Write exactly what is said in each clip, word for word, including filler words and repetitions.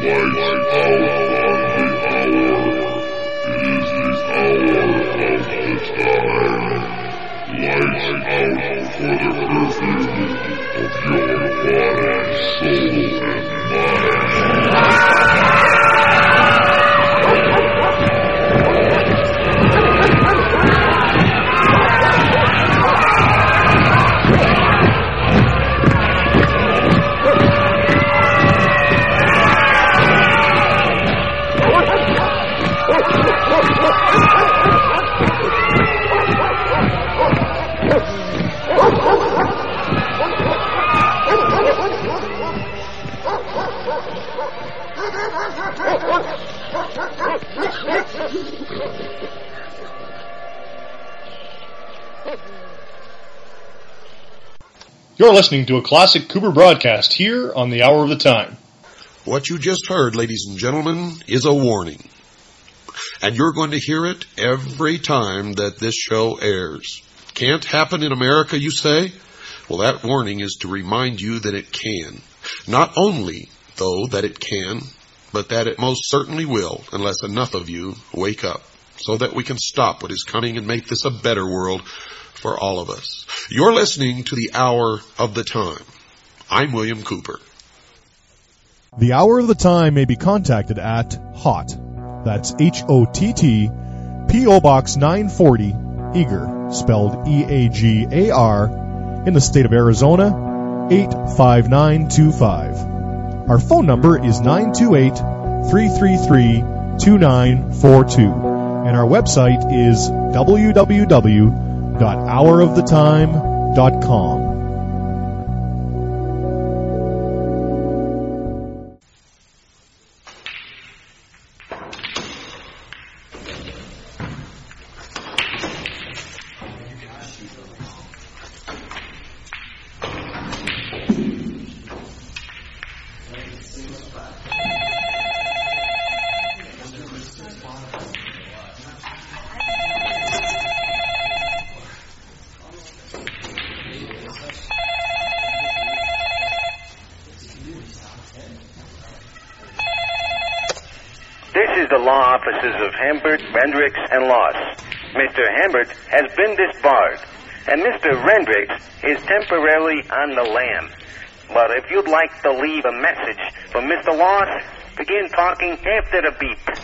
You're listening to a classic Cooper broadcast here on the Hour of the Time. What you just heard, ladies and gentlemen, is a warning. And you're going to hear it every time that this show airs. Can't happen in America, you say? Well, that warning is to remind you that it can. Not only, though, that it can, but that it most certainly will, unless enough of you wake up, so that we can stop what is coming and make this a better world for all of us. You're listening to the Hour of the Time. I'm William Cooper. The Hour of the Time may be contacted at HOTT, that's H O T T, P O Box nine forty, Eagar, spelled E A G A R, in the state of Arizona, eight five nine two five. Our phone number is nine two eight, three three three, two nine four two, and our website is w w w dot hour of the time dot com. Offices of Hambert, Rendricks, and Loss. Mister Hambert has been disbarred, and Mister Rendricks is temporarily on the lam. But if you'd like to leave a message for Mister Loss, begin talking after the beep.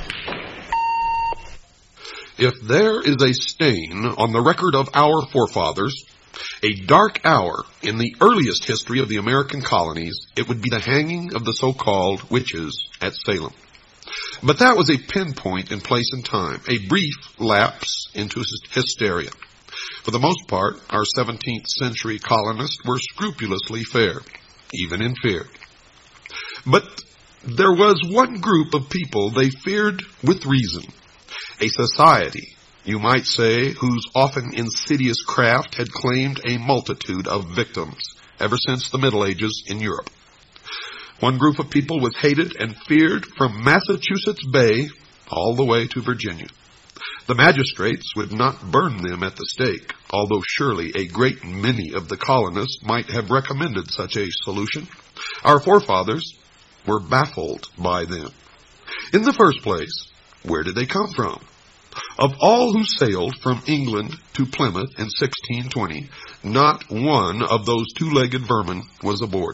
If there is a stain on the record of our forefathers, a dark hour in the earliest history of the American colonies, it would be the hanging of the so-called witches at Salem. But that was a pinpoint in place and time, a brief lapse into hysteria. For the most part, our seventeenth century colonists were scrupulously fair, even in fear. But there was one group of people they feared with reason, a society, you might say, whose often insidious craft had claimed a multitude of victims ever since the Middle Ages in Europe. One group of people was hated and feared from Massachusetts Bay all the way to Virginia. The magistrates would not burn them at the stake, although surely a great many of the colonists might have recommended such a solution. Our forefathers were baffled by them. In the first place, where did they come from? Of all who sailed from England to Plymouth in sixteen twenty, not one of those two-legged vermin was aboard.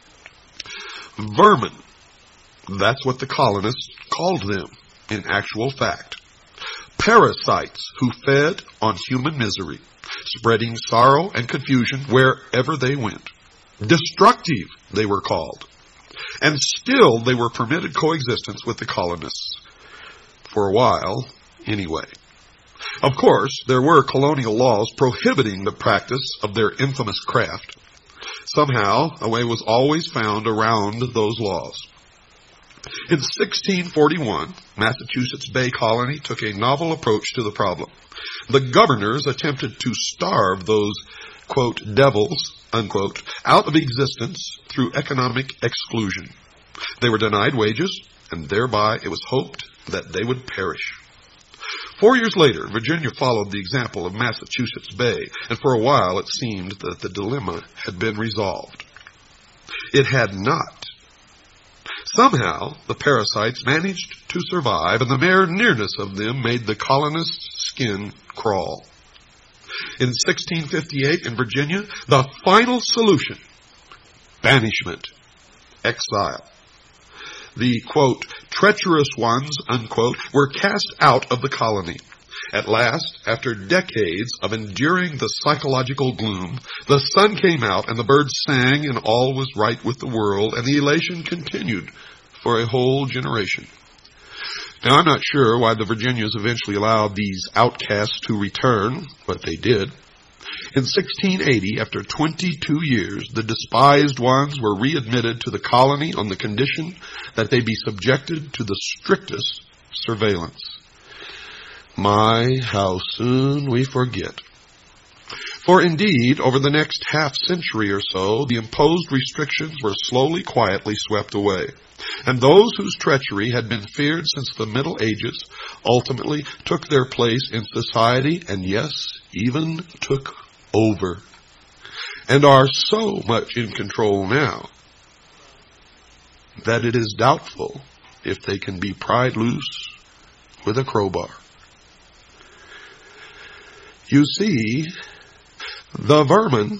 Vermin. That's what the colonists called them, in actual fact. Parasites who fed on human misery, spreading sorrow and confusion wherever they went. Destructive, they were called. And still they were permitted coexistence with the colonists. For a while, anyway. Of course, there were colonial laws prohibiting the practice of their infamous craft. Somehow, a way was always found around those laws. In sixteen forty-one, Massachusetts Bay Colony took a novel approach to the problem. The governors attempted to starve those, quote, devils, unquote, out of existence through economic exclusion. They were denied wages, and thereby it was hoped that they would perish. Four years later, Virginia followed the example of Massachusetts Bay, and for a while it seemed that the dilemma had been resolved. It had not. Somehow, the parasites managed to survive, and the mere nearness of them made the colonists' skin crawl. In sixteen fifty-eight, in Virginia, the final solution: banishment, exile. The, quote, treacherous ones, unquote, were cast out of the colony. At last, after decades of enduring the psychological gloom, the sun came out and the birds sang and all was right with the world, and the elation continued for a whole generation. Now, I'm not sure why the Virginians eventually allowed these outcasts to return, but they did. In sixteen eighty, after twenty-two years, the despised ones were readmitted to the colony on the condition that they be subjected to the strictest surveillance. My, how soon we forget. For indeed, over the next half century or so, the imposed restrictions were slowly, quietly swept away. And those whose treachery had been feared since the Middle Ages ultimately took their place in society, and yes, even took over, and are so much in control now that it is doubtful if they can be pried loose with a crowbar. You see, the vermin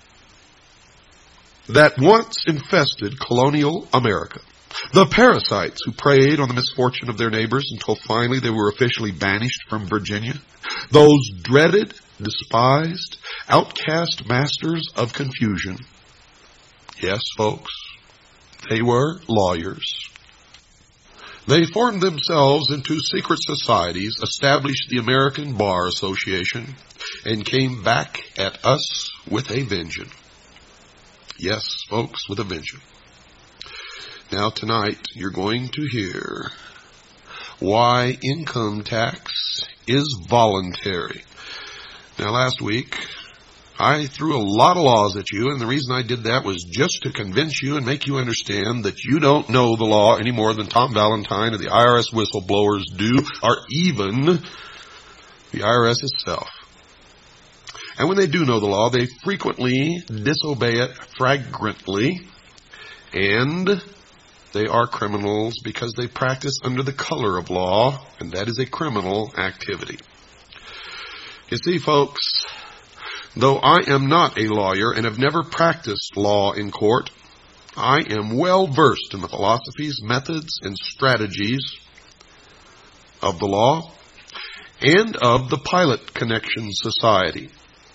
that once infested colonial America, the parasites who preyed on the misfortune of their neighbors until finally they were officially banished from Virginia, those dreaded, despised, outcast masters of confusion. Yes, folks, they were lawyers. They formed themselves into secret societies, established the American Bar Association, and came back at us with a vengeance. Yes, folks, with a vengeance. Now tonight you're going to hear why income tax is voluntary. Now last week I threw a lot of laws at you, and the reason I did that was just to convince you and make you understand that you don't know the law any more than Tom Valentine and the I R S whistleblowers do, or even the I R S itself. And when they do know the law, they frequently disobey it flagrantly, and they are criminals because they practice under the color of law, and that is a criminal activity. You see, folks, though I am not a lawyer and have never practiced law in court, I am well versed in the philosophies, methods, and strategies of the law and of the Pilot Connection Society.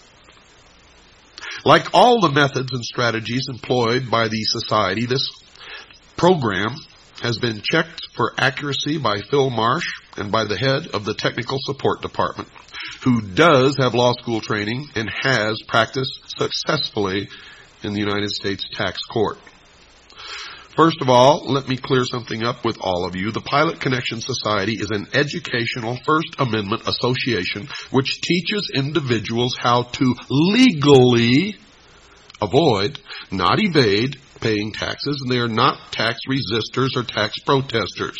Like all the methods and strategies employed by the society, this program has been checked for accuracy by Phil Marsh and by the head of the Technical Support Department, who does have law school training and has practiced successfully in the United States Tax Court. First of all, let me clear something up with all of you. The Pilot Connection Society is an educational First Amendment association which teaches individuals how to legally avoid, not evade, paying taxes, and they are not tax resistors or tax protesters.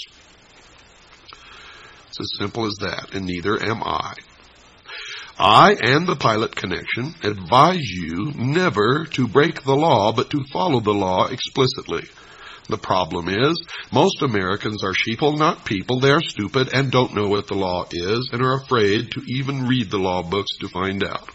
It's as simple as that, and neither am I. I and the Pilot Connection advise you never to break the law, but to follow the law explicitly. The problem is, most Americans are sheeple, not people. They are stupid and don't know what the law is and are afraid to even read the law books to find out.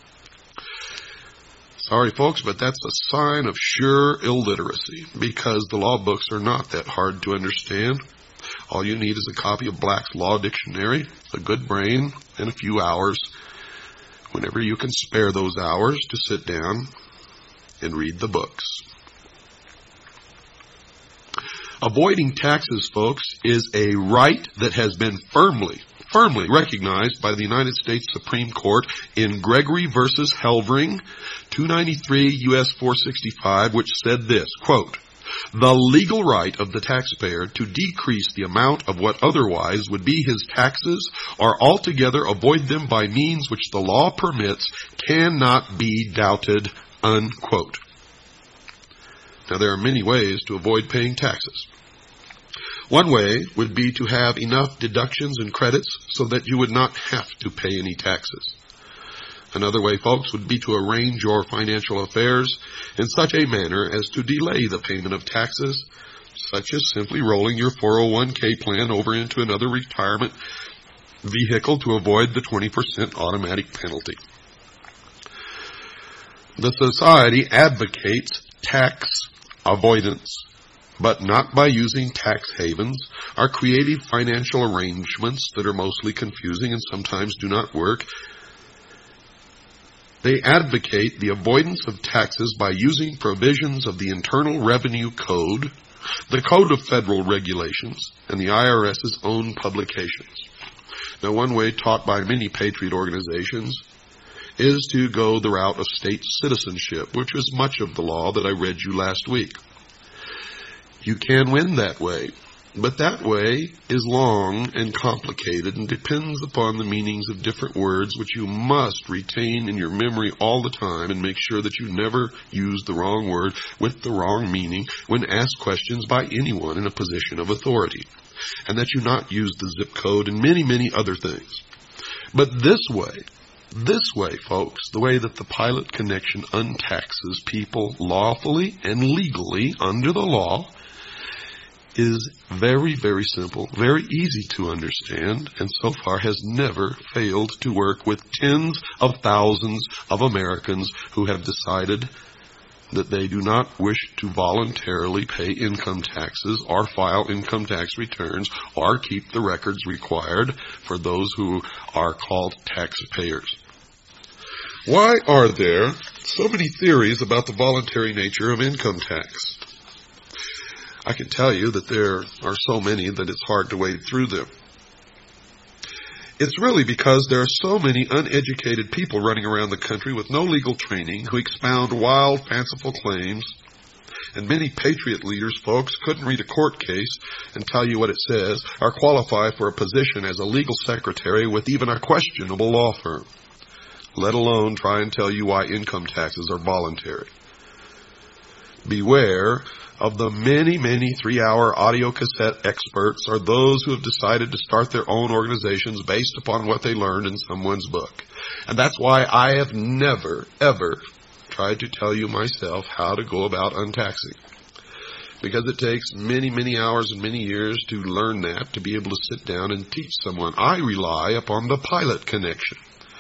Sorry, folks, but that's a sign of sure illiteracy, because the law books are not that hard to understand. All you need is a copy of Black's Law Dictionary, a good brain, and a few hours, whenever you can spare those hours, to sit down and read the books. Avoiding taxes, folks, is a right that has been firmly, firmly recognized by the United States Supreme Court in Gregory versus Helvering, two ninety-three U S four sixty-five, which said this, quote, "The legal right of the taxpayer to decrease the amount of what otherwise would be his taxes or altogether avoid them by means which the law permits cannot be doubted," unquote. Now, there are many ways to avoid paying taxes. One way would be to have enough deductions and credits so that you would not have to pay any taxes. Another way, folks, would be to arrange your financial affairs in such a manner as to delay the payment of taxes such as simply rolling your four oh one k plan over into another retirement vehicle to avoid the twenty percent automatic penalty. The Society advocates tax avoidance, but not by using tax havens or creative financial arrangements that are mostly confusing and sometimes do not work. They advocate the avoidance of taxes by using provisions of the Internal Revenue Code, the Code of Federal Regulations, and the IRS's own publications. Now, one way taught by many patriot organizations is to go the route of state citizenship, which is much of the law that I read you last week. You can win that way, but that way is long and complicated and depends upon the meanings of different words, which you must retain in your memory all the time and make sure that you never use the wrong word with the wrong meaning when asked questions by anyone in a position of authority, and that you not use the zip code and many, many other things. But this way, This way, folks, the way that the Pilot Connection untaxes people lawfully and legally under the law is very, very simple, very easy to understand, and so far has never failed to work with tens of thousands of Americans who have decided that they do not wish to voluntarily pay income taxes or file income tax returns or keep the records required for those who are called taxpayers. Why are there so many theories about the voluntary nature of income tax? I can tell you that there are so many that it's hard to wade through them. It's really because there are so many uneducated people running around the country with no legal training who expound wild, fanciful claims, and many patriot leaders, folks, couldn't read a court case and tell you what it says or qualify for a position as a legal secretary with even a questionable law firm, let alone try and tell you why income taxes are voluntary. Beware of the many, many three-hour audio cassette experts or those who have decided to start their own organizations based upon what they learned in someone's book. And that's why I have never, ever tried to tell you myself how to go about untaxing. Because it takes many, many hours and many years to learn that, to be able to sit down and teach someone. I rely upon the Pilot Connection.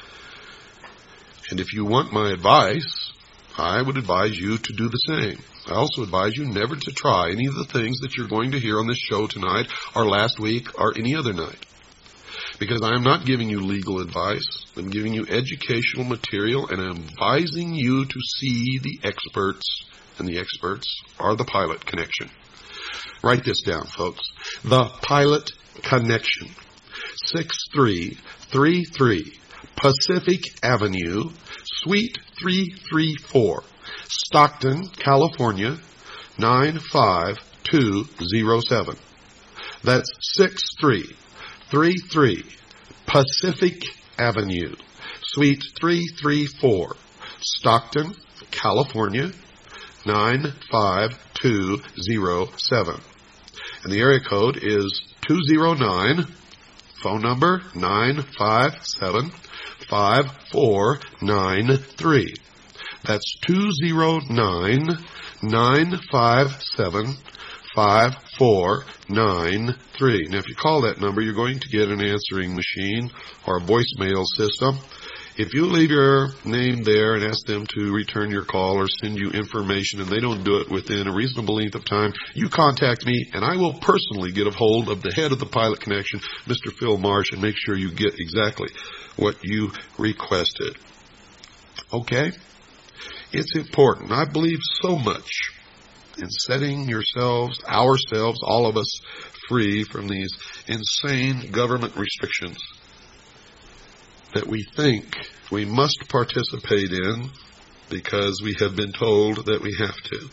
And if you want my advice, I would advise you to do the same. I also advise you never to try any of the things that you're going to hear on this show tonight or last week or any other night. Because I am not giving you legal advice. I'm giving you educational material, and I'm advising you to see the experts, and the experts are the Pilot Connection. Write this down, folks. The Pilot Connection. six three three three Pacific Avenue, Suite three three four, Stockton, California, nine five two zero seven. That's six three three three Pacific Avenue, Suite three three four, Stockton, California, nine five two zero seven. And the area code is two zero nine, phone number nine five seven, five four nine three. That's two zero nine, nine five seven, five four nine three. Now, if you call that number, you're going to get an answering machine or a voicemail system. If you leave your name there and ask them to return your call or send you information and they don't do it within a reasonable length of time, you contact me and I will personally get a hold of the head of the Pilot Connection, Mister Phil Marsh, and make sure you get exactly what you requested. Okay? It's important. I believe so much in setting yourselves, ourselves, all of us, free from these insane government restrictions that we think we must participate in because we have been told that we have to.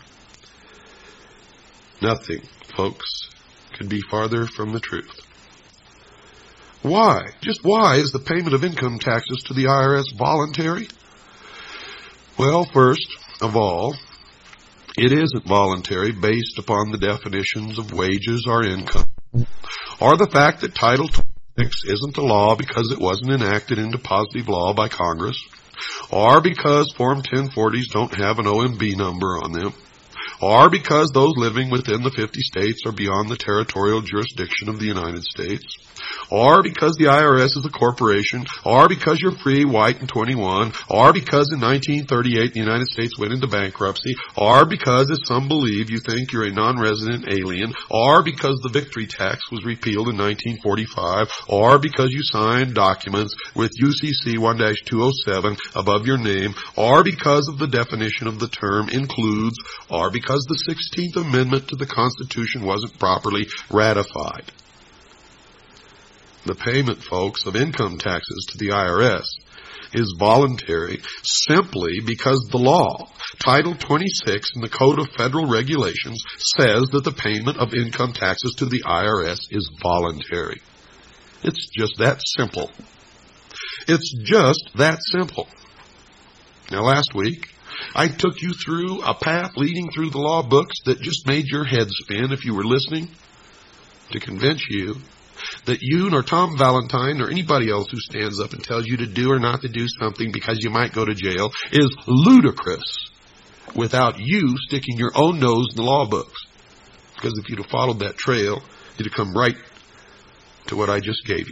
Nothing, folks, could be farther from the truth. Why? Just why is the payment of income taxes to the I R S voluntary? Well, first of all, it isn't voluntary based upon the definitions of wages or income, or the fact that Title twenty-six isn't a law because it wasn't enacted into positive law by Congress, or because Form ten forties don't have an O M B number on them, or because those living within the fifty states are beyond the territorial jurisdiction of the United States, or because the I R S is a corporation, or because you're free, white, and twenty-one, or because in nineteen thirty-eight the United States went into bankruptcy, or because, as some believe, you think you're a non-resident alien, or because the victory tax was repealed in nineteen forty-five, or because you signed documents with U C C one dash two oh seven above your name, or because of the definition of the term includes, or because the sixteenth Amendment to the Constitution wasn't properly ratified. The payment, folks, of income taxes to the I R S is voluntary simply because the law, Title twenty-six in the Code of Federal Regulations, says that the payment of income taxes to the I R S is voluntary. It's just that simple. It's just that simple. Now, last week, I took you through a path leading through the law books that just made your head spin if you were listening, to convince you that you nor Tom Valentine or anybody else who stands up and tells you to do or not to do something because you might go to jail is ludicrous without you sticking your own nose in the law books. Because if you'd have followed that trail, you'd have come right to what I just gave you.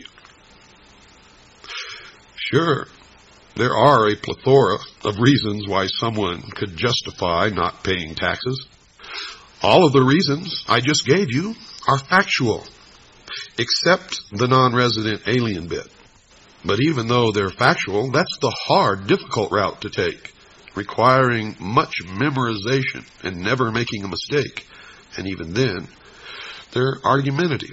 Sure, there are a plethora of reasons why someone could justify not paying taxes. All of the reasons I just gave you are factual, except the non-resident alien bit. But even though they're factual, that's the hard, difficult route to take, requiring much memorization and never making a mistake. And even then, they're argumentative.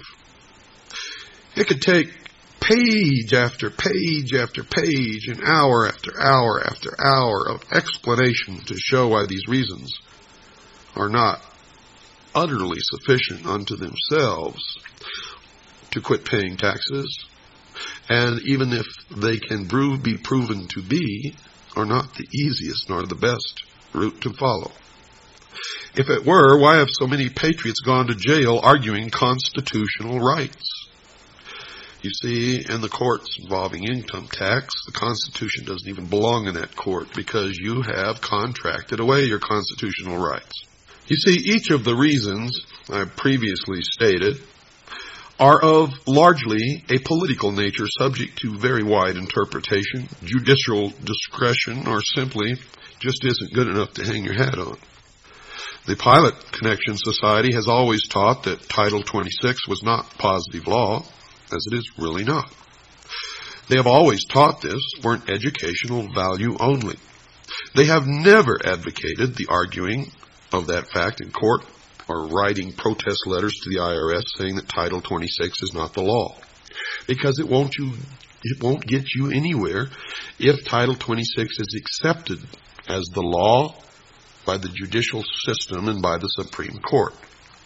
It could take page after page after page and hour after hour after hour of explanation to show why these reasons are not utterly sufficient unto themselves to quit paying taxes, and even if they can prove, be proven to be, are not the easiest nor the best route to follow. If it were, why have so many patriots gone to jail arguing constitutional rights? You see, in the courts involving income tax, the Constitution doesn't even belong in that court because you have contracted away your constitutional rights. You see, each of the reasons I previously stated are of largely a political nature, subject to very wide interpretation, judicial discretion, or simply just isn't good enough to hang your hat on. The Pilot Connection Society has always taught that Title twenty-six was not positive law, as it is really not. They have always taught this for an educational value only. They have never advocated the arguing of that fact in court or writing protest letters to the I R S saying that Title twenty-six is not the law, because it won't you it won't get you anywhere if Title twenty-six is accepted as the law by the judicial system and by the Supreme Court.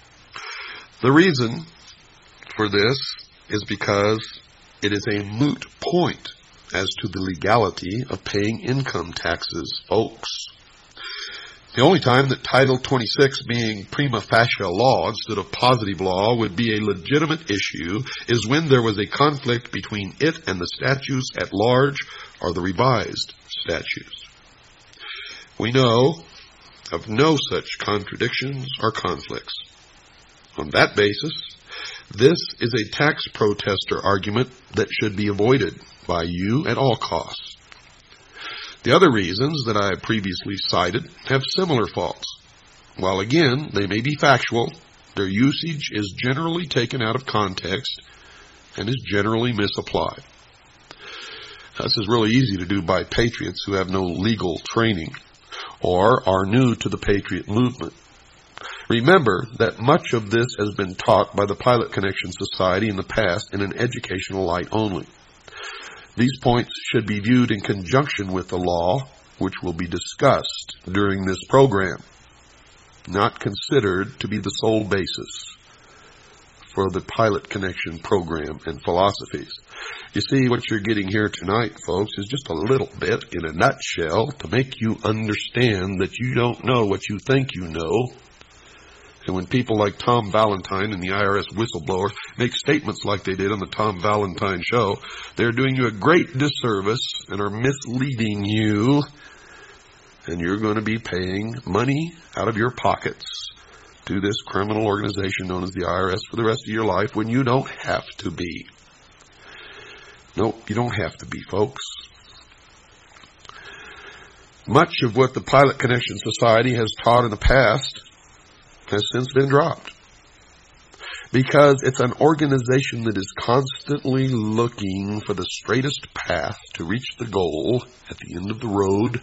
The reason for this is because it is a moot point as to the legality of paying income taxes, folks. The only time that Title twenty-six, being prima facie law instead of positive law, would be a legitimate issue is when there was a conflict between it and the statutes at large or the revised statutes. We know of no such contradictions or conflicts. On that basis, this is a tax protester argument that should be avoided by you at all costs. The other reasons that I previously cited have similar faults. While again, they may be factual, their usage is generally taken out of context and is generally misapplied. This is really easy to do by patriots who have no legal training or are new to the patriot movement. Remember that much of this has been taught by the Pilot Connection Society in the past in an educational light only. These points should be viewed in conjunction with the law, which will be discussed during this program, not considered to be the sole basis for the Pilot Connection program and philosophies. You see, what you're getting here tonight, folks, is just a little bit in a nutshell to make you understand that you don't know what you think you know. And when people like Tom Valentine and the I R S whistleblower make statements like they did on the Tom Valentine show, they're doing you a great disservice and are misleading you. And you're going to be paying money out of your pockets to this criminal organization known as the I R S for the rest of your life when you don't have to be. Nope, you don't have to be, folks. Much of what the Pilot Connection Society has taught in the past has since been dropped, because it's an organization that is constantly looking for the straightest path to reach the goal at the end of the road.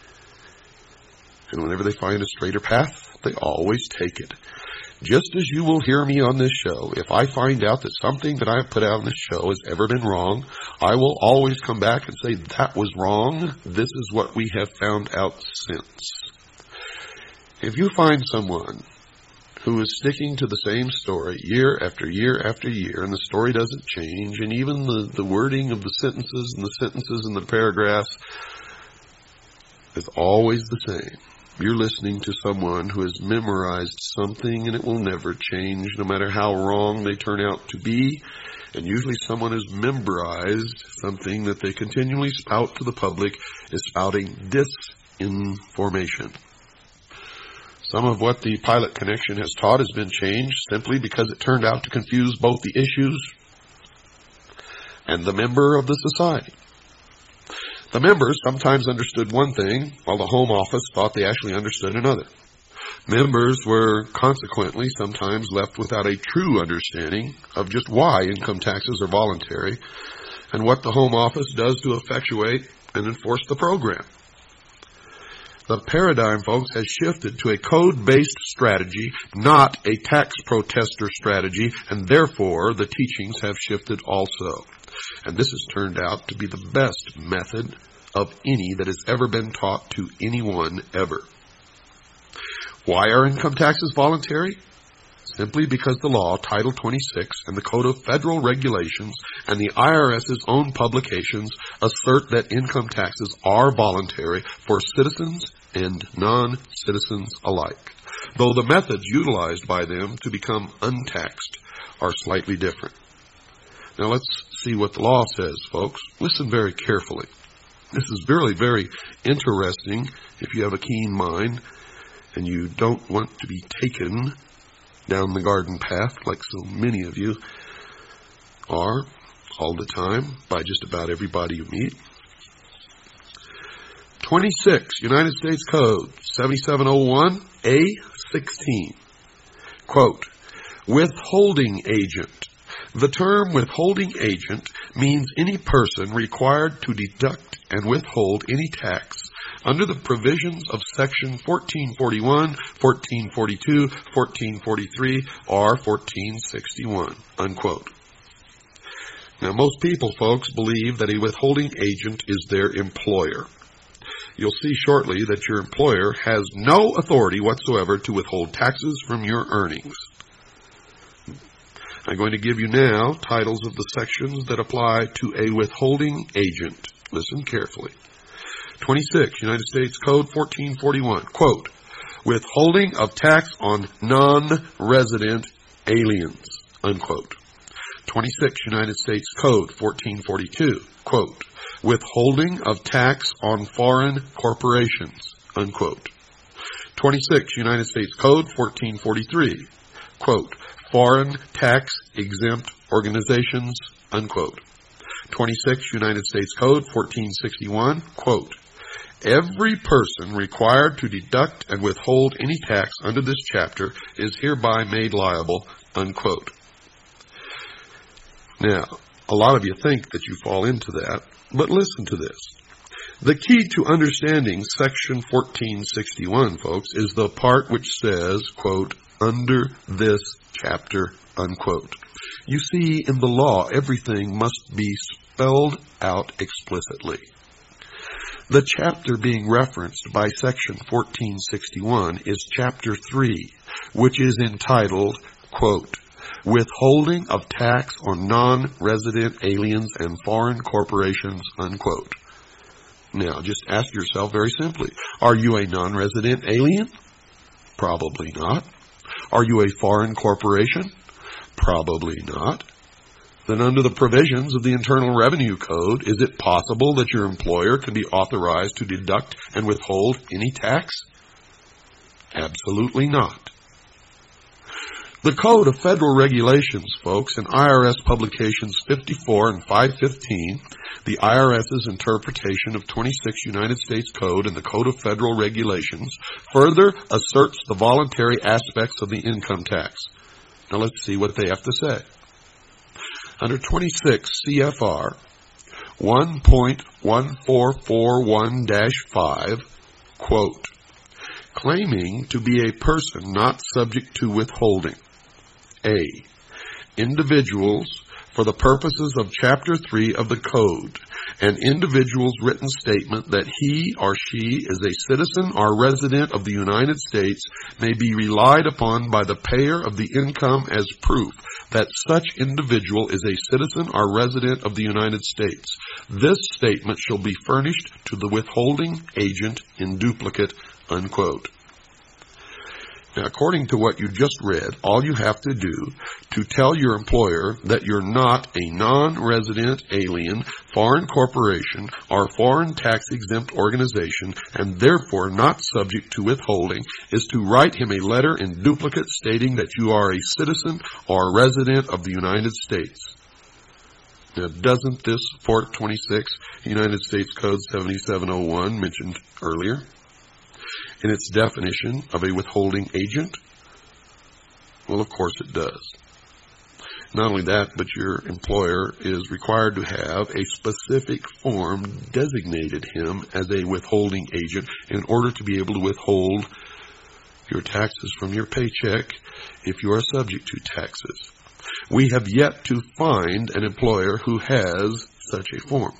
And whenever they find a straighter path, they always take it. Just as you will hear me on this show, if I find out that something that I have put out on this show has ever been wrong, I will always come back and say, that was wrong. This is what we have found out since. If you find someone who is sticking to the same story year after year after year, and the story doesn't change, and even the, the wording of the sentences and the sentences and the paragraphs is always the same, you're listening to someone who has memorized something and it will never change, no matter how wrong they turn out to be. And usually someone has memorized something that they continually spout to the public is spouting disinformation. Some of what the Pilot Connection has taught has been changed simply because it turned out to confuse both the issues and the member of the society. The members sometimes understood one thing, while the Home Office thought they actually understood another. Members were consequently sometimes left without a true understanding of just why income taxes are voluntary and what the Home Office does to effectuate and enforce the program. The paradigm, folks, has shifted to a code-based strategy, not a tax protester strategy, and therefore the teachings have shifted also. And this has turned out to be the best method of any that has ever been taught to anyone ever. Why are income taxes voluntary? Simply because the law, Title twenty-six, and the Code of Federal Regulations, and the I R S's own publications assert that income taxes are voluntary for citizens and non-citizens alike, though the methods utilized by them to become untaxed are slightly different. Now let's see what the law says, folks. Listen very carefully. This is very, very interesting if you have a keen mind and you don't want to be taken down the garden path like so many of you are all the time by just about everybody you meet. twenty-six, United States Code, seventy-seven oh one A sixteen. Quote, withholding agent. The term withholding agent means any person required to deduct and withhold any tax under the provisions of Section fourteen forty-one, fourteen forty-two, fourteen forty-three, or fourteen sixty-one, unquote. Now, most people, folks, believe that a withholding agent is their employer. You'll see shortly that your employer has no authority whatsoever to withhold taxes from your earnings. I'm going to give you now titles of the sections that apply to a withholding agent. Listen carefully. twenty-six, United States Code fourteen forty-one, quote, withholding of tax on non-resident aliens, unquote. twenty-six, United States Code fourteen forty-two, quote, withholding of tax on foreign corporations, unquote. twenty-six, United States Code fourteen forty-three, quote, foreign tax exempt organizations, unquote. twenty-six, United States Code fourteen sixty-one, quote, every person required to deduct and withhold any tax under this chapter is hereby made liable, unquote. Now, a lot of you think that you fall into that, but listen to this. The key to understanding Section fourteen sixty-one, folks, is the part which says, quote, under this chapter, unquote. You see, in the law, everything must be spelled out explicitly. The chapter being referenced by Section fourteen sixty-one is Chapter three, which is entitled, quote, withholding of tax on non-resident aliens and foreign corporations, unquote. Now, just ask yourself very simply, are you a non-resident alien? Probably not. Are you a foreign corporation? Probably not. Then under the provisions of the Internal Revenue Code, is it possible that your employer can be authorized to deduct and withhold any tax? Absolutely not. The Code of Federal Regulations, folks, in I R S Publications fifty-four and five fifteen, the IRS's interpretation of twenty-six United States Code and the Code of Federal Regulations further asserts the voluntary aspects of the income tax. Now let's see what they have to say. Under twenty-six C F R one point one four four one dash five, quote, claiming to be a person not subject to withholding. A. Individuals for the purposes of Chapter three of the Code, an individual's written statement that he or she is a citizen or resident of the United States may be relied upon by the payer of the income as proof that such individual is a citizen or resident of the United States. This statement shall be furnished to the withholding agent in duplicate, unquote. Now, according to what you just read, all you have to do to tell your employer that you're not a non-resident alien, foreign corporation, or foreign tax-exempt organization, and therefore not subject to withholding, is to write him a letter in duplicate stating that you are a citizen or resident of the United States. Now, doesn't this four twenty-six United States Code seventy-seven oh one mentioned earlier in its definition of a withholding agent? Well, of course it does. Not only that, but your employer is required to have a specific form designated him as a withholding agent in order to be able to withhold your taxes from your paycheck if you are subject to taxes. We have yet to find an employer who has such a form.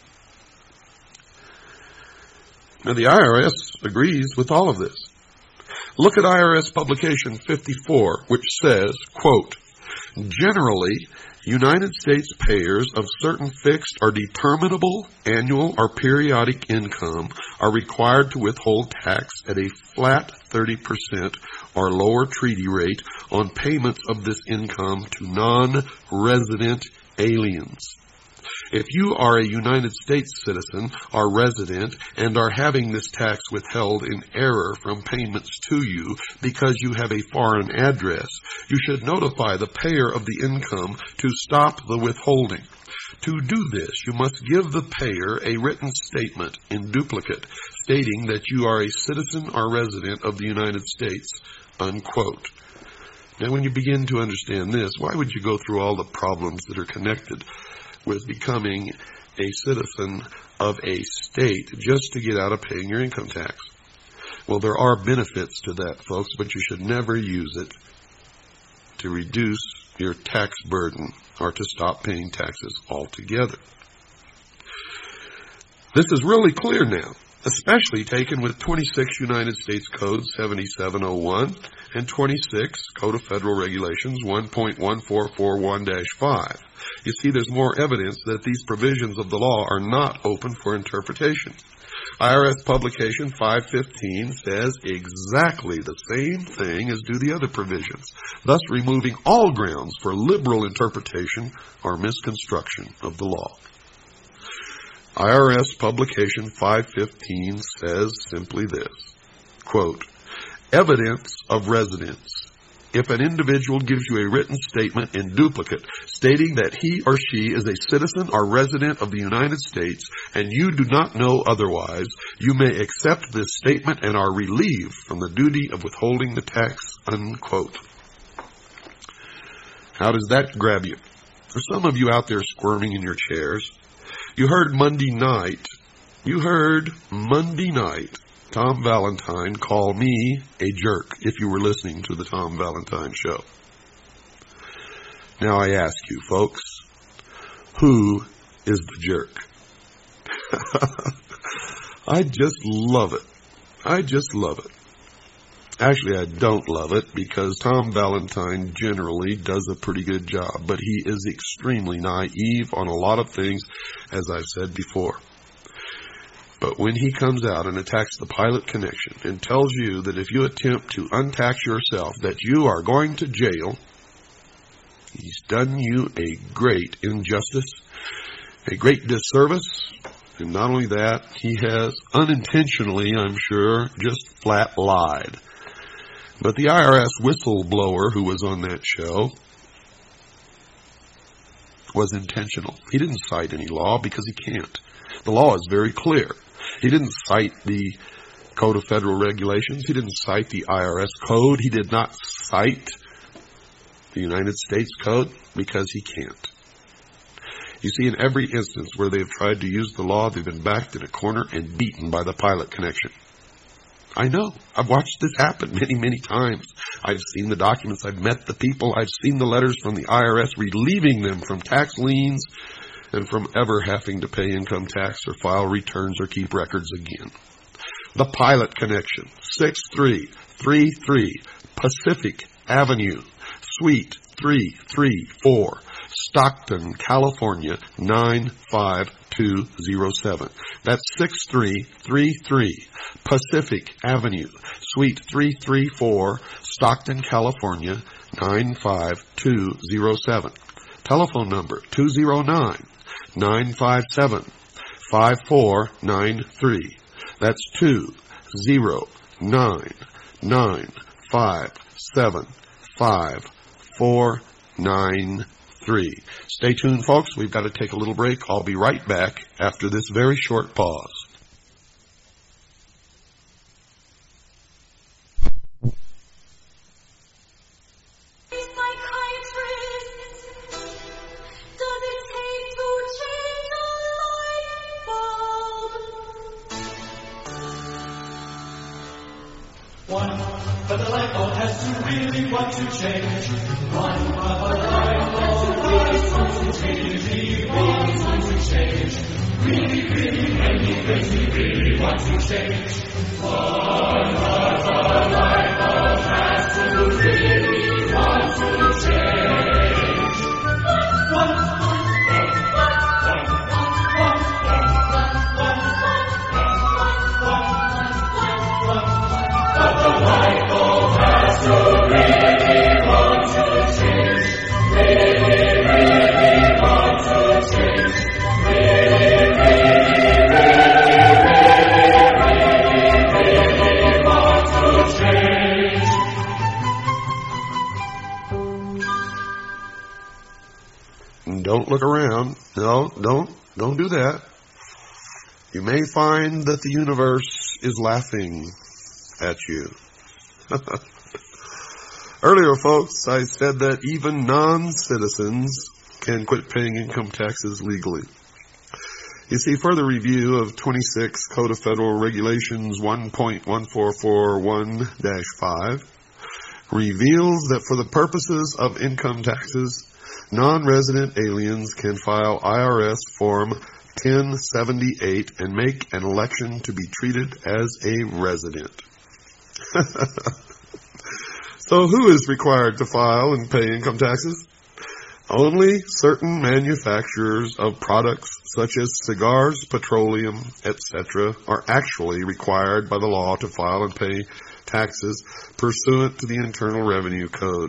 Now, the I R S agrees with all of this. Look at I R S Publication fifty-four, which says, quote, generally, United States payers of certain fixed or determinable annual or periodic income are required to withhold tax at a flat thirty percent or lower treaty rate on payments of this income to non-resident aliens. If you are a United States citizen or resident and are having this tax withheld in error from payments to you because you have a foreign address, you should notify the payer of the income to stop the withholding. To do this, you must give the payer a written statement in duplicate stating that you are a citizen or resident of the United States, unquote. Now, when you begin to understand this, why would you go through all the problems that are connected with becoming a citizen of a state just to get out of paying your income tax? Well, there are benefits to that, folks, but you should never use it to reduce your tax burden or to stop paying taxes altogether. This is really clear now, especially taken with twenty-six United States Code seventy-seven oh one and twenty-six Code of Federal Regulations one point one four four one dash five. You see, there's more evidence that these provisions of the law are not open for interpretation. I R S Publication five fifteen says exactly the same thing as do the other provisions, thus removing all grounds for liberal interpretation or misconstruction of the law. I R S Publication five fifteen says simply this, quote, evidence of residence. If an individual gives you a written statement in duplicate stating that he or she is a citizen or resident of the United States and you do not know otherwise, you may accept this statement and are relieved from the duty of withholding the tax, unquote. How does that grab you? For some of you out there squirming in your chairs, you heard Monday night, you heard Monday night Tom Valentine call me a jerk if you were listening to the Tom Valentine show. Now I ask you, folks, who is the jerk? I just love it. I just love it. Actually, I don't love it because Tom Valentine generally does a pretty good job, but he is extremely naive on a lot of things, as I've said before. But when he comes out and attacks the Pilot Connection and tells you that if you attempt to untax yourself, that you are going to jail, he's done you a great injustice, a great disservice. And not only that, he has unintentionally, I'm sure, just flat lied. But the I R S whistleblower who was on that show was intentional. He didn't cite any law because he can't. The law is very clear. He didn't cite the Code of Federal Regulations. He didn't cite the I R S Code. He did not cite the United States Code because he can't. You see, in every instance where they've tried to use the law, they've been backed in a corner and beaten by the Pilot Connection. I know. I've watched this happen many, many times. I've seen the documents. I've met the people. I've seen the letters from the I R S relieving them from tax liens and from ever having to pay income tax or file returns or keep records again. The Pilot Connection, six three three three Pacific Avenue, Suite three three four, Stockton, California, nine five two zero seven. That's six three three three Pacific Avenue, Suite three three four, Stockton, California, nine five two zero seven. Telephone number two zero nine, nine five seven, five four nine three. That's two zero nine, nine five seven, five four nine three. Stay tuned, folks. We've got to take a little break. I'll be right back after this very short pause. One, but the light bulb has to really want to change. One, but the light bulb really wants to change. Really wants to change. Really, really, really, really, really wants to change. One, but the light bulb has to really want to change. One, one, the light bulb has to really want to change. Really, really want to change. Really, really, really, really, really want to change. Don't look around. No, don't, don't do that. You may find that the universe is laughing at you. Earlier, folks, I said that even non-citizens can quit paying income taxes legally. You see, further review of twenty-six Code of Federal Regulations one point one four four one dash five reveals that for the purposes of income taxes, non-resident aliens can file I R S Form ten seventy-eight and make an election to be treated as a resident. So who is required to file and pay income taxes? Only certain manufacturers of products such as cigars, petroleum, et cetera are actually required by the law to file and pay taxes pursuant to the Internal Revenue Code.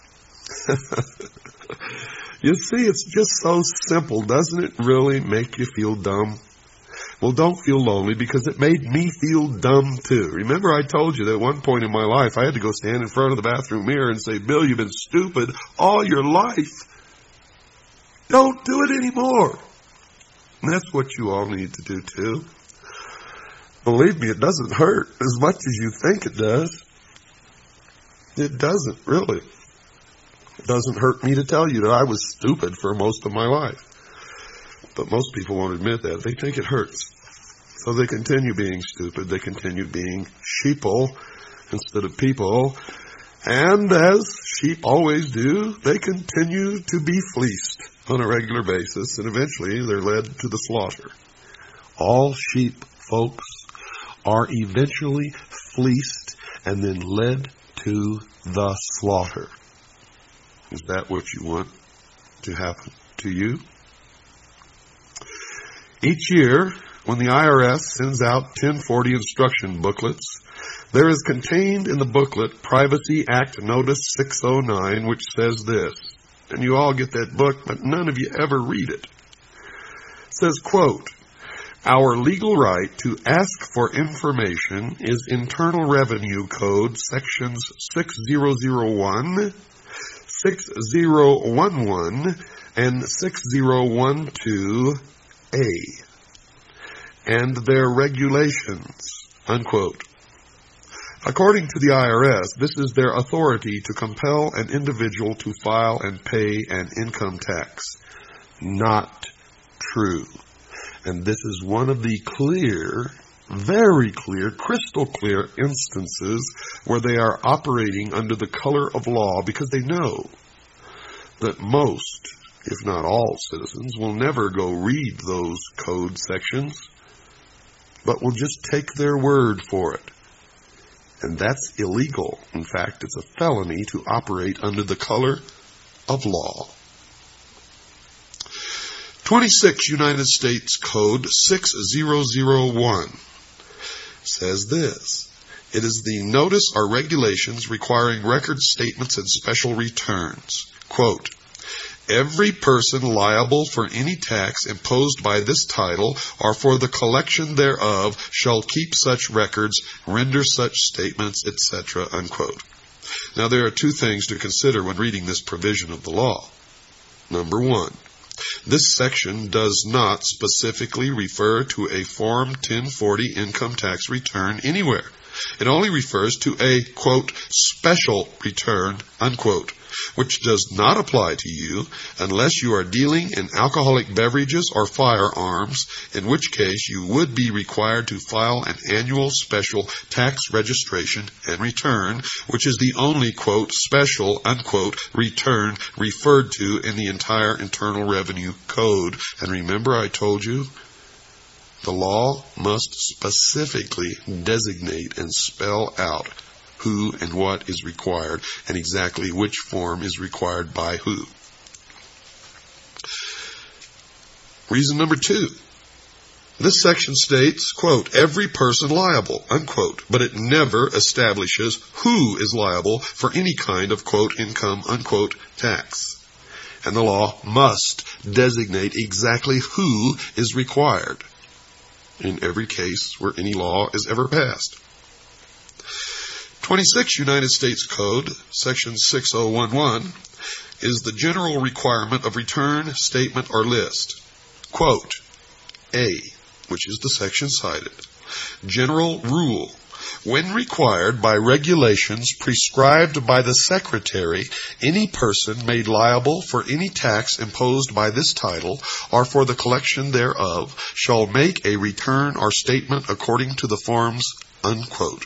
You see, it's just so simple. Doesn't it really make you feel dumb? Well, don't feel lonely, because it made me feel dumb too. Remember, I told you that at one point in my life I had to go stand in front of the bathroom mirror and say, Bill, you've been stupid all your life. Don't do it anymore. And that's what you all need to do too. Believe me, it doesn't hurt as much as you think it does. It doesn't, really. It doesn't hurt me to tell you that I was stupid for most of my life. But most people won't admit that. They think it hurts. So they continue being stupid. They continue being sheeple instead of people. And as sheep always do, they continue to be fleeced on a regular basis. And eventually they're led to the slaughter. All sheep, folks, are eventually fleeced and then led to the slaughter. Is that what you want to happen to you? Each year, when the I R S sends out ten forty instruction booklets, there is contained in the booklet Privacy Act Notice six oh nine, which says this, and you all get that book, but none of you ever read it. It says, quote, Our legal right to ask for information is Internal Revenue Code sections six thousand one, six thousand eleven, and six thousand twelve A, and their regulations, unquote. According to the I R S, this is their authority to compel an individual to file and pay an income tax. Not true. And this is one of the clear, very clear, crystal clear instances where they are operating under the color of law because they know that most, if not all, citizens will never go read those code sections, but will just take their word for it. And that's illegal. In fact, it's a felony to operate under the color of law. twenty-six United States Code six thousand one says this: it is the notice or regulations requiring record statements and special returns. Quote, every person liable for any tax imposed by this title or for the collection thereof shall keep such records, render such statements, et cetera, unquote. Now there are two things to consider when reading this provision of the law. Number one, this section does not specifically refer to a Form ten forty income tax return anywhere. It only refers to a, quote, special return, unquote, which does not apply to you unless you are dealing in alcoholic beverages or firearms, in which case you would be required to file an annual special tax registration and return, which is the only, quote, special, unquote, return referred to in the entire Internal Revenue Code. And remember I told you, the law must specifically designate and spell out who and what is required and exactly which form is required by who. Reason number two. This section states, quote, every person liable, unquote, but it never establishes who is liable for any kind of, quote, income, unquote, tax. And the law must designate exactly who is required in every case where any law is ever passed. twenty-six United States Code, section six thousand eleven, is the general requirement of return, statement, or list. Quote, A, which is the section cited, general rule. When required by regulations prescribed by the Secretary, any person made liable for any tax imposed by this title or for the collection thereof shall make a return or statement according to the forms, unquote.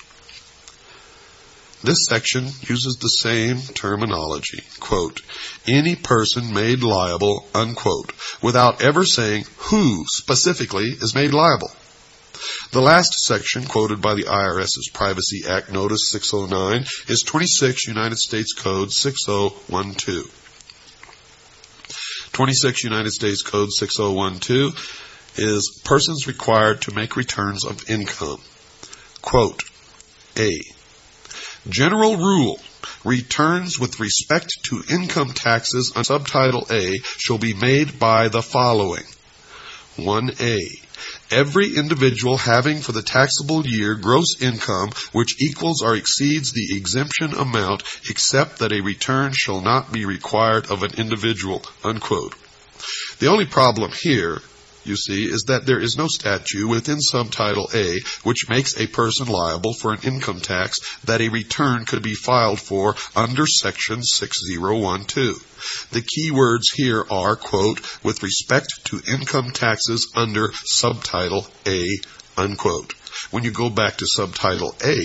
This section uses the same terminology, quote, any person made liable, unquote, without ever saying who specifically is made liable. The last section quoted by the I R S's Privacy Act Notice six oh nine is twenty-six United States Code six thousand twelve. twenty-six United States Code six thousand twelve is persons required to make returns of income. Quote, A, general rule. Returns with respect to income taxes on Subtitle A shall be made by the following. one A, every individual having for the taxable year gross income which equals or exceeds the exemption amount, except that a return shall not be required of an individual, unquote. The only problem here, you see, is that there is no statute within Subtitle A which makes a person liable for an income tax that a return could be filed for under Section six thousand twelve. The key words here are, quote, with respect to income taxes under Subtitle A, unquote. When you go back to Subtitle A,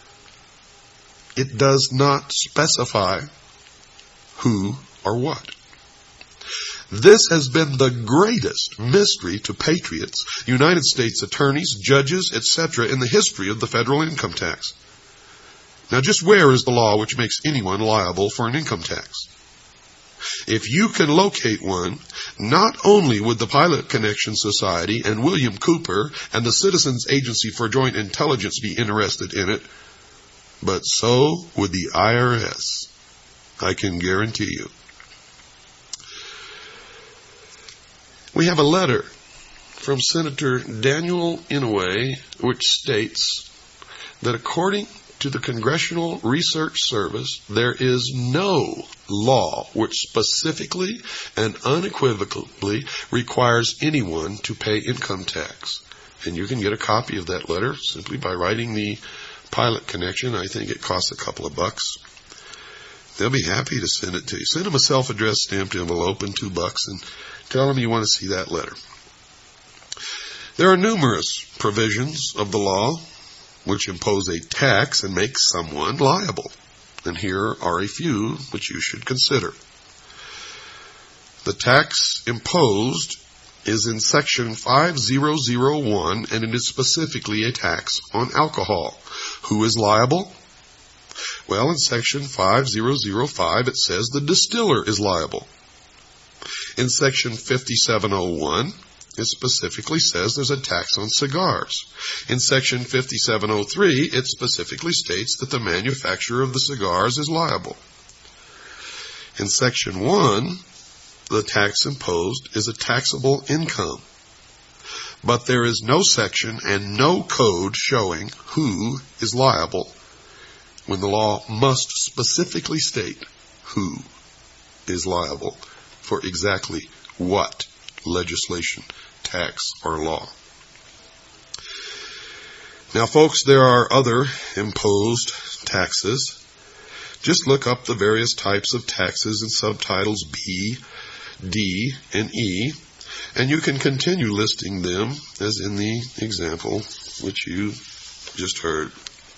it does not specify who or what. This has been the greatest mystery to patriots, United States attorneys, judges, et cetera in the history of the federal income tax. Now just where is the law which makes anyone liable for an income tax? If you can locate one, not only would the Pilot Connection Society and William Cooper and the Citizens Agency for Joint Intelligence be interested in it, but so would the I R S. I can guarantee you. We have a letter from Senator Daniel Inouye, which states that according to the Congressional Research Service, there is no law which specifically and unequivocally requires anyone to pay income tax. And you can get a copy of that letter simply by writing the Pilot Connection. I think it costs a couple of bucks. They'll be happy to send it to you. Send them a self-addressed stamped envelope and two bucks and tell them you want to see that letter. There are numerous provisions of the law which impose a tax and make someone liable. And here are a few which you should consider. The tax imposed is in section five thousand one, and it is specifically a tax on alcohol. Who is liable? Well, in section five thousand five, it says the distiller is liable. In section fifty-seven oh one, it specifically says there's a tax on cigars. In section fifty-seven oh three, it specifically states that the manufacturer of the cigars is liable. In section one, the tax imposed is a taxable income. But there is no section and no code showing who is liable when the law must specifically state who is liable for exactly what legislation, tax, or law. Now, folks, there are other imposed taxes. Just look up the various types of taxes in subtitles B, D, and E, and you can continue listing them as in the example which you just heard.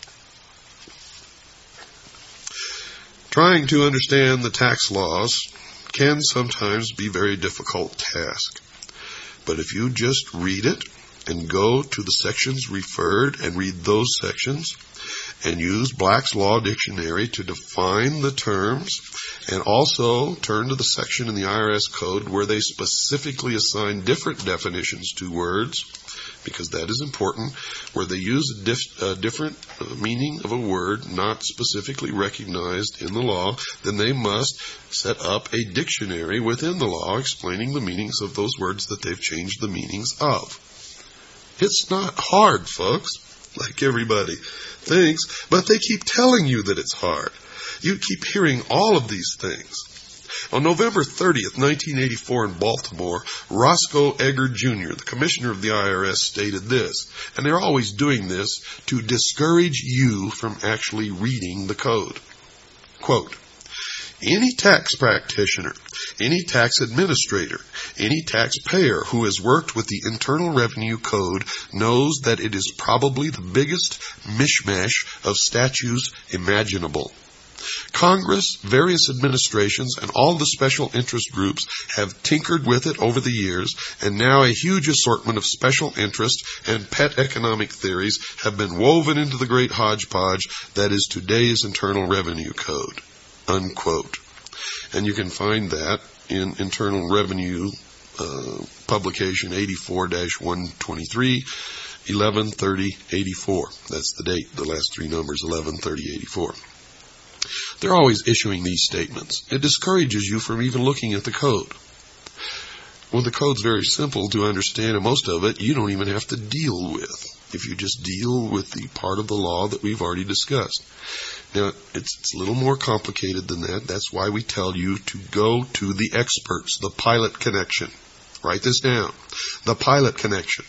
Trying to understand the tax laws can sometimes be a very difficult task. But if you just read it and go to the sections referred and read those sections and use Black's Law Dictionary to define the terms, and also turn to the section in the I R S code where they specifically assign different definitions to words, because that is important, where they use a, dif- a different uh, meaning of a word not specifically recognized in the law, then they must set up a dictionary within the law explaining the meanings of those words that they've changed the meanings of. It's not hard, folks, like everybody thinks, but they keep telling you that it's hard. You keep hearing all of these things. On November thirtieth, nineteen eighty-four in Baltimore, Roscoe Egger Junior, the commissioner of the I R S, stated this, and they're always doing this to discourage you from actually reading the code. Quote, any tax practitioner, any tax administrator, any taxpayer who has worked with the Internal Revenue Code knows that it is probably the biggest mishmash of statutes imaginable. Congress, various administrations, and all the special interest groups have tinkered with it over the years, and now a huge assortment of special interest and pet economic theories have been woven into the great hodgepodge that is today's Internal Revenue Code. Unquote. And you can find that in Internal Revenue uh, publication eighty-four dash one twenty-three, eleven thirty eighty-four. That's the date, the last three numbers, eleven thirty eighty-four. They're always issuing these statements. It discourages you from even looking at the code. Well, the code's very simple to understand, and most of it you don't even have to deal with if you just deal with the part of the law that we've already discussed. Now, it's, it's a little more complicated than that. That's why we tell you to go to the experts, the Pilot Connection. Write this down. The Pilot Connection.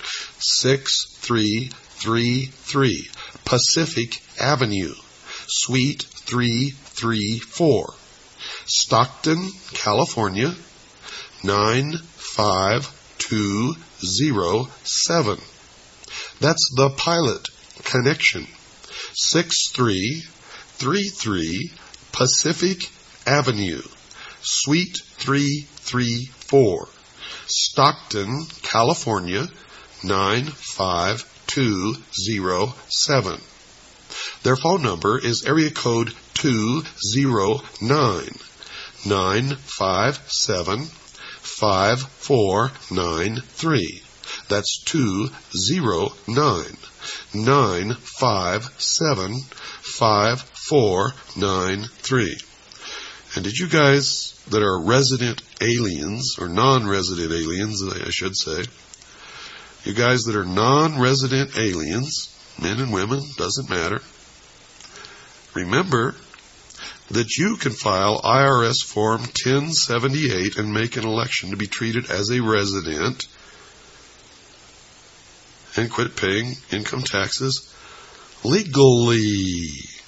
six three three three Pacific Avenue, Suite three three four, Stockton, California, nine five two zero seven. That's the Pilot Connection. six three three three Pacific Avenue, Suite three three four, Stockton, California, nine five two zero seven. Their phone number is area code two zero nine, nine five seven, five four nine three. That's two zero nine, nine five seven, five four nine three. And did you guys that are resident aliens, or non-resident aliens, I should say, you guys that are non-resident aliens, men and women, doesn't matter, remember that you can file I R S Form ten seventy-eight and make an election to be treated as a resident and quit paying income taxes legally.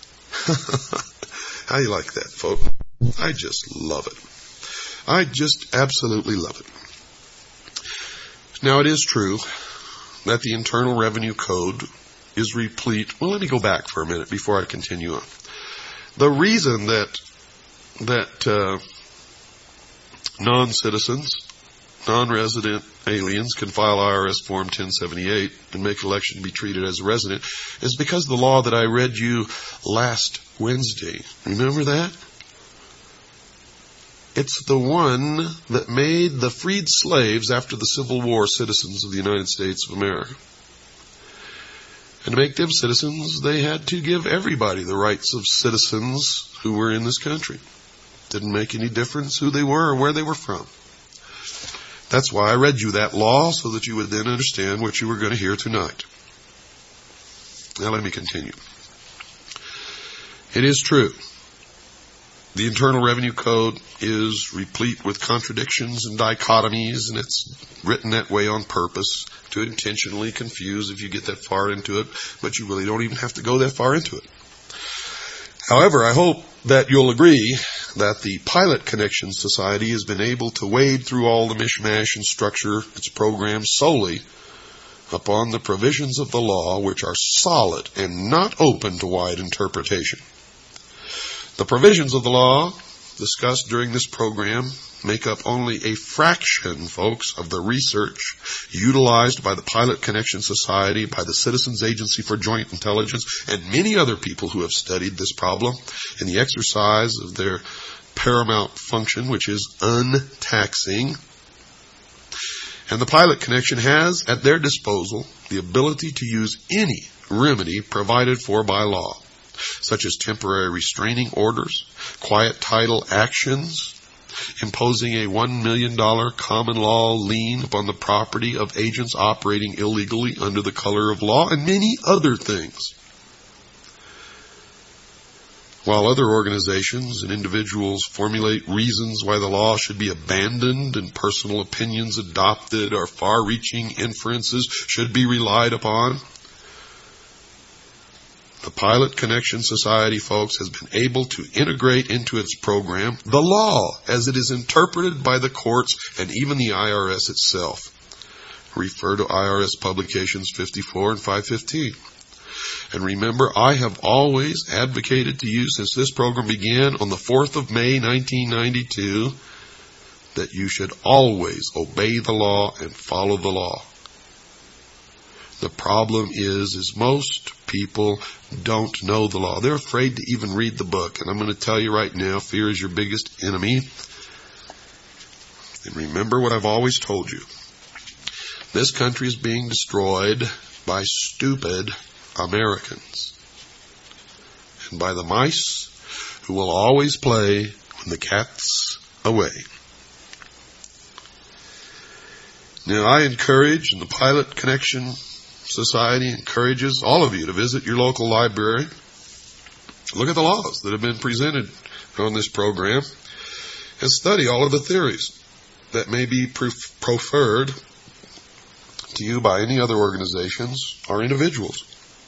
How you like that, folks? I just love it. I just absolutely love it. Now, it is true that the Internal Revenue Code is replete. Well, let me go back for a minute before I continue on. The reason that that uh, non-citizens, non-resident aliens can file I R S Form ten seventy-eight and make election to be treated as a resident is because of the law that I read you last Wednesday. Remember that? It's the one that made the freed slaves after the Civil War citizens of the United States of America. And to make them citizens, they had to give everybody the rights of citizens who were in this country. Didn't make any difference who they were or where they were from. That's why I read you that law, so that you would then understand what you were going to hear tonight. Now let me continue. It is true. The Internal Revenue Code is replete with contradictions and dichotomies, and it's written that way on purpose to intentionally confuse if you get that far into it, but you really don't even have to go that far into it. However, I hope that you'll agree that the Pilot Connection Society has been able to wade through all the mishmash and structure its program solely upon the provisions of the law, which are solid and not open to wide interpretation. The provisions of the law discussed during this program make up only a fraction, folks, of the research utilized by the Pilot Connection Society, by the Citizens Agency for Joint Intelligence, and many other people who have studied this problem in the exercise of their paramount function, which is untaxing. And the Pilot Connection has at their disposal the ability to use any remedy provided for by law, such as temporary restraining orders, quiet title actions, imposing a one million dollars common law lien upon the property of agents operating illegally under the color of law, and many other things. While other organizations and individuals formulate reasons why the law should be abandoned and personal opinions adopted or far-reaching inferences should be relied upon, the Pilot Connection Society, folks, has been able to integrate into its program the law as it is interpreted by the courts and even the I R S itself. Refer to I R S Publications fifty-four and five fifteen. And remember, I have always advocated to you since this program began on the fourth of May, nineteen ninety-two, that you should always obey the law and follow the law. The problem is, is most people don't know the law. They're afraid to even read the book. And I'm going to tell you right now, fear is your biggest enemy. And remember what I've always told you. This country is being destroyed by stupid Americans. And by the mice who will always play when the cat's away. Now, I encourage, and the Pilot Connection Society encourages all of you to visit your local library. Look at the laws that have been presented on this program and study all of the theories that may be preferred to you by any other organizations or individuals.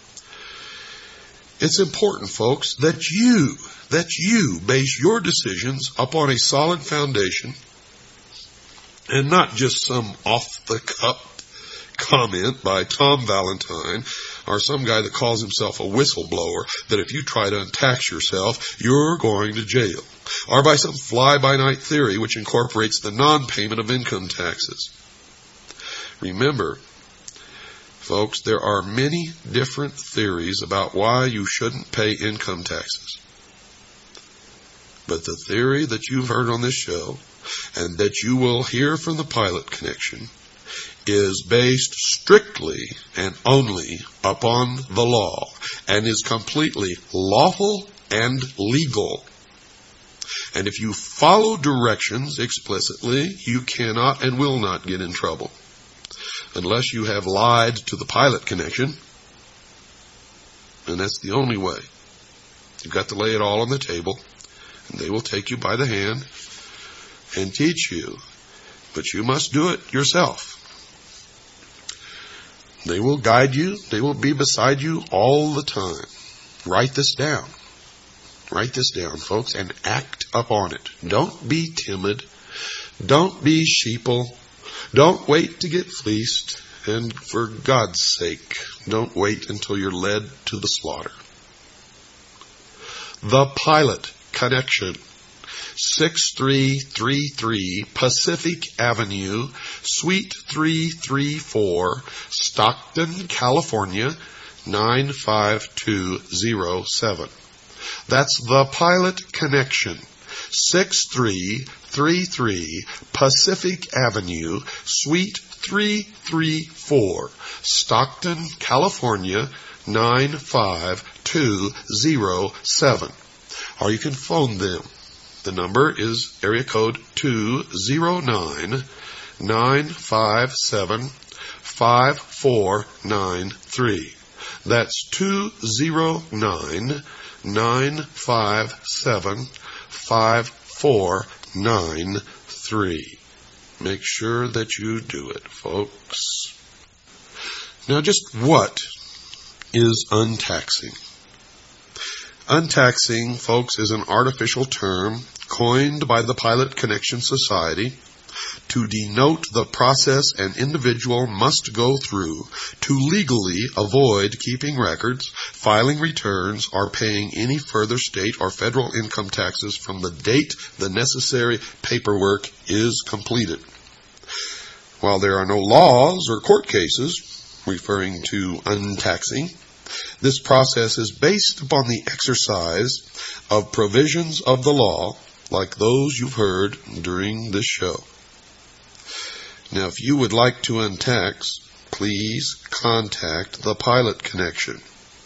It's important, folks, that you, that you base your decisions upon a solid foundation and not just some off-the-cuff comment by Tom Valentine or some guy that calls himself a whistleblower that if you try to untax yourself, you're going to jail. Or by some fly-by-night theory which incorporates the non-payment of income taxes. Remember, folks, there are many different theories about why you shouldn't pay income taxes. But the theory that you've heard on this show and that you will hear from the Pilot Connection is based strictly and only upon the law and is completely lawful and legal. And if you follow directions explicitly, you cannot and will not get in trouble. unless you have lied to the pilot connection. And that's the only way. You've got to lay it all on the table, and they will take you by the hand and teach you. But you must do it yourself. They will guide you. They will be beside you all the time. Write this down. Write this down, folks, and act upon it. Don't be timid. Don't be sheeple. Don't wait to get fleeced. And for God's sake, don't wait until you're led to the slaughter. The Pilot Connection. six three three three Pacific Avenue, Suite three three four, Stockton, California, nine five two zero seven. That's The Pilot Connection. six three three three Pacific Avenue, Suite three three four, Stockton, California, nine five two zero seven. Or you can phone them. The number is area code two zero nine, nine five seven, five four nine three. That's two zero nine, nine five seven, five four nine three. Make sure that you do it, folks. Now, just what is untaxing? Untaxing, folks, is an artificial term coined by the Pilot Connection Society to denote the process an individual must go through to legally avoid keeping records, filing returns, or paying any further state or federal income taxes from the date the necessary paperwork is completed. While there are no laws or court cases referring to untaxing, this process is based upon the exercise of provisions of the law like those you've heard during this show. Now, if you would like to untax, please contact the Pilot Connection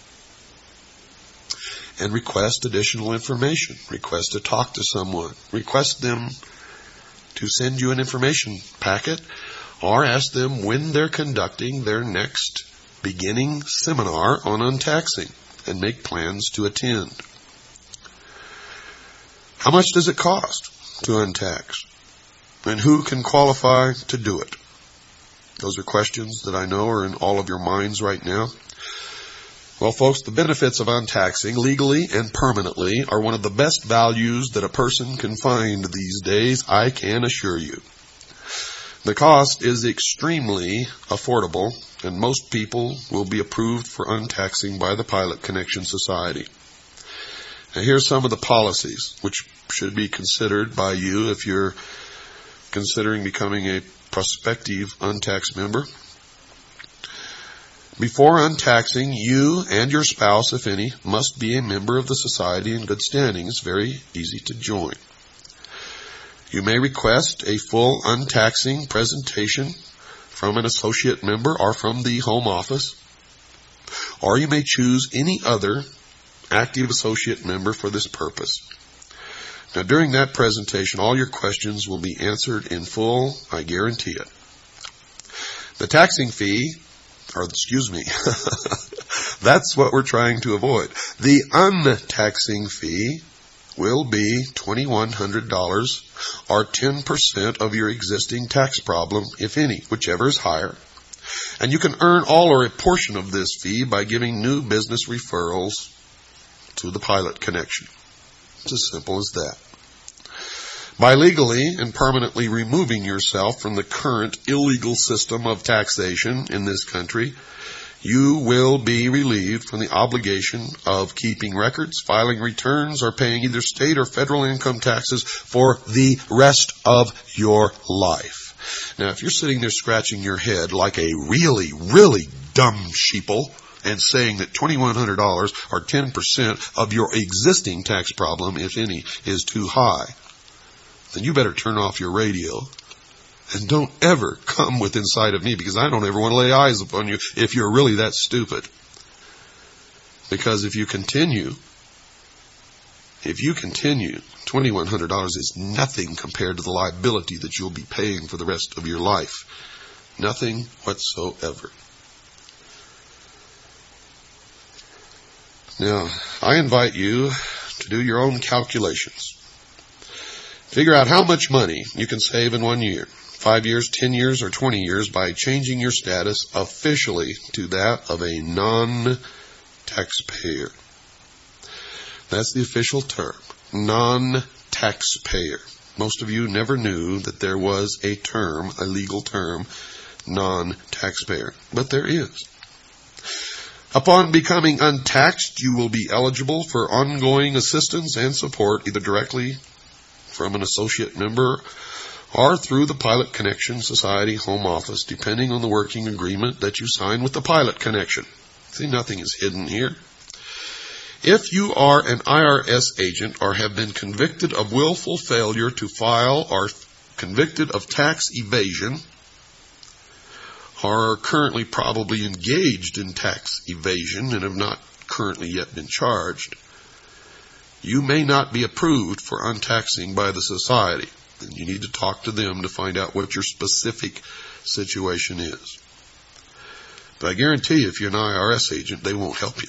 and request additional information. Request to talk to someone. Request them to send you an information packet, or ask them when they're conducting their next beginning seminar on untaxing, and make plans to attend. How much does it cost to untax? And who can qualify to do it? Those are questions that I know are in all of your minds right now. Well, folks, the benefits of untaxing legally and permanently are one of the best values that a person can find these days, I can assure you. The cost is extremely affordable, and most people will be approved for untaxing by the Pilot Connection Society. Now, here's some of the policies which should be considered by you if you're considering becoming a prospective untaxed member. Before untaxing, you and your spouse, if any, must be a member of the society in good standing. It's very easy to join. You may request a full untaxing presentation from an associate member or from the home office, or you may choose any other active associate member for this purpose. Now, during that presentation, all your questions will be answered in full, I guarantee it. The taxing fee, or excuse me, that's what we're trying to avoid. The untaxing fee will be twenty-one hundred dollars, or ten percent of your existing tax problem, if any, whichever is higher. And you can earn all or a portion of this fee by giving new business referrals to the Pilot Connection. It's as simple as that. By legally and permanently removing yourself from the current illegal system of taxation in this country, you will be relieved from the obligation of keeping records, filing returns, or paying either state or federal income taxes for the rest of your life. Now, if you're sitting there scratching your head like a really, really dumb sheeple and saying that twenty-one hundred dollars or ten percent of your existing tax problem, if any, is too high, then you better turn off your radio and don't ever come within sight of me, because I don't ever want to lay eyes upon you if you're really that stupid. Because if you continue, if you continue, twenty-one hundred dollars is nothing compared to the liability that you'll be paying for the rest of your life. Nothing whatsoever. Now, I invite you to do your own calculations. Figure out how much money you can save in one year, five years, ten years, or twenty years by changing your status officially to that of a non-taxpayer. That's the official term, non-taxpayer. Most of you never knew that there was a term, a legal term, non-taxpayer, but there is. Upon becoming untaxed, you will be eligible for ongoing assistance and support, either directly from an associate member or through the Pilot Connection Society home office, depending on the working agreement that you sign with the Pilot Connection. See, nothing is hidden here. If you are an I R S agent or have been convicted of willful failure to file or convicted of tax evasion, are currently probably engaged in tax evasion and have not currently yet been charged, you may not be approved for untaxing by the society. And you need to talk to them to find out what your specific situation is. But I guarantee you, if you're an I R S agent, they won't help you.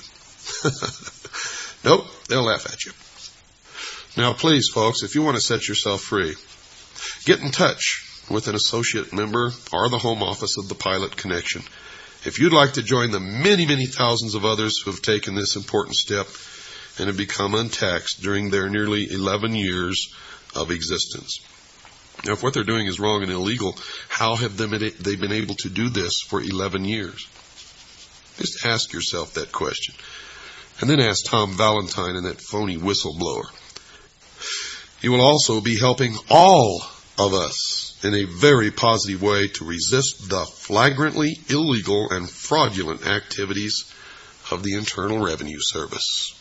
Nope, they'll laugh at you. Now, please, folks, if you want to set yourself free, get in touch with an associate member or the home office of the Pilot Connection. If you'd like to join the many, many thousands of others who have taken this important step and have become untaxed during their nearly eleven years of existence. Now, if what they're doing is wrong and illegal, how have they been able to do this for eleven years? Just ask yourself that question. And then ask Tom Valentine and that phony whistleblower. You will also be helping all of us in a very positive way to resist the flagrantly illegal and fraudulent activities of the Internal Revenue Service.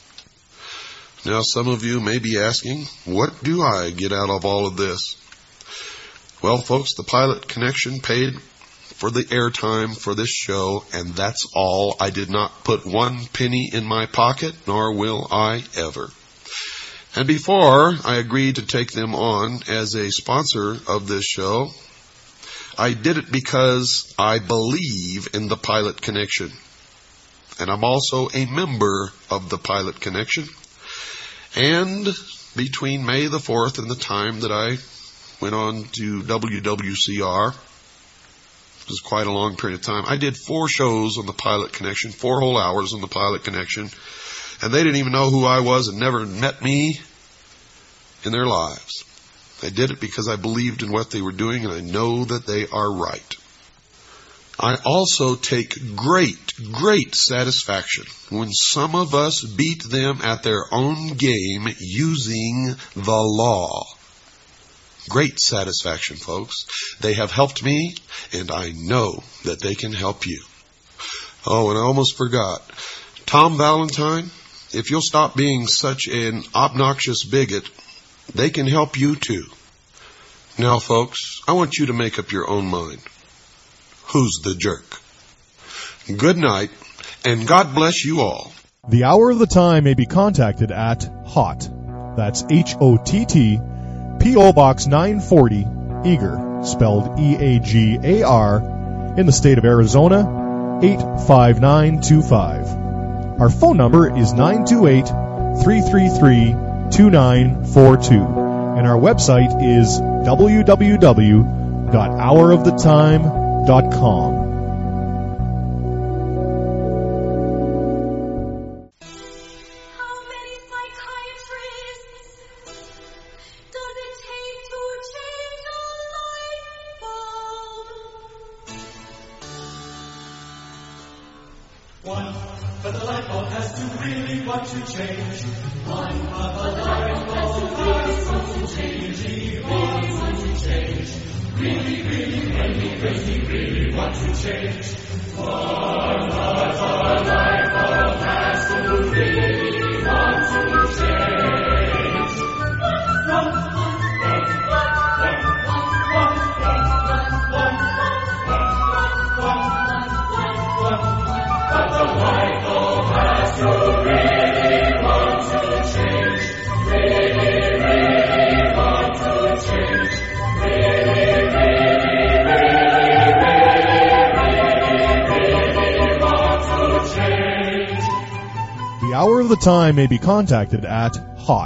Now, some of you may be asking, what do I get out of all of this? Well, folks, the Pilot Connection paid for the airtime for this show, and that's all. I did not put one penny in my pocket, nor will I ever. And before I agreed to take them on as a sponsor of this show, I did it because I believe in the Pilot Connection. And I'm also a member of the Pilot Connection. And between May the fourth and the time that I went on to W W C R, it was quite a long period of time, I did four shows on the Pilot Connection, four whole hours on the Pilot Connection, and they didn't even know who I was and never met me in their lives. I did it because I believed in what they were doing, and I know that they are right. I also take great, great satisfaction when some of us beat them at their own game using the law. Great satisfaction, folks. They have helped me, and I know that they can help you. Oh, and I almost forgot. Tom Valentine, if you'll stop being such an obnoxious bigot, they can help you too. Now, folks, I want you to make up your own mind. Who's the jerk? Good night, and God bless you all. The Hour of the Time may be contacted at HOTT, that's H O T T, P O Box nine forty, Eagar, spelled E A G A R, in the state of Arizona, eight five nine two five. Our phone number is nine two eight, three three three, two nine four two, and our website is w w w dot hour of the time dot com. One, but the light bulb has to really want to change. One, but the light bulb has to change. Really want to change. Really, really, really, really, really want to change. One, but the light bulb has to really want to change. One, one, one, one, one, one, one, one, one, one, one, one. But the light bulb has to really want to change. Really, really want to change. Really, really, really, really. Hour of the Time may be contacted at hot